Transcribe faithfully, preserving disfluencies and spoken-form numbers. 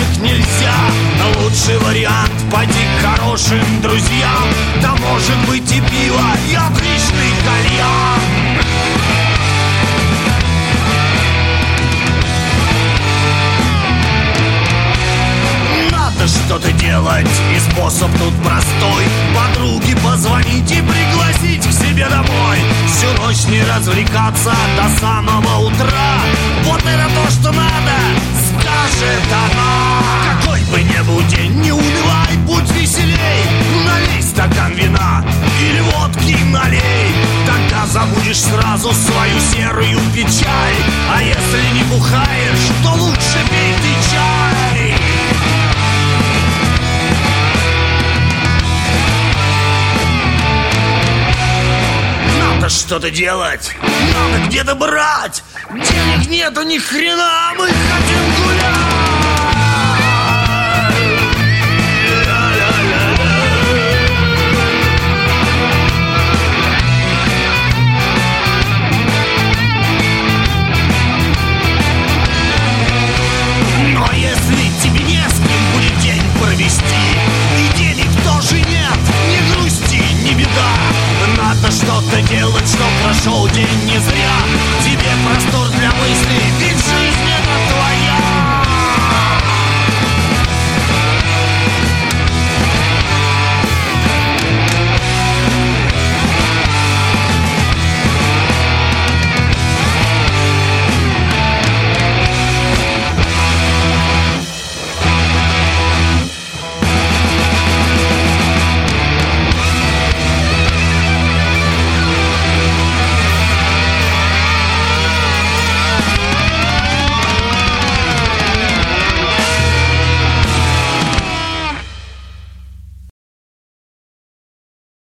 денег нельзя, но лучший вариант — пойти к хорошим друзьям. Да может быть и пиво, и отличный кальян. Надо что-то делать, и способ тут простой: подруге позвонить и пригласить к себе домой. Всю ночь не развлекаться до самого утра. Вот это то, что надо, скажет она. Какой бы ни был день, не унывай, будь веселей. Налей стакан вина или водки налей. Тогда забудешь сразу свою серую печаль. А если не бухаешь, то лучше пей ты чай. Надо что-то делать, надо где-то брать. Денег нету ни хрена, мы хотим гулять. Но если тебе не с кем будет день провести, и денег тоже нет, не грусти, не беда. Надо что-то делать, чтоб прошел день не зря.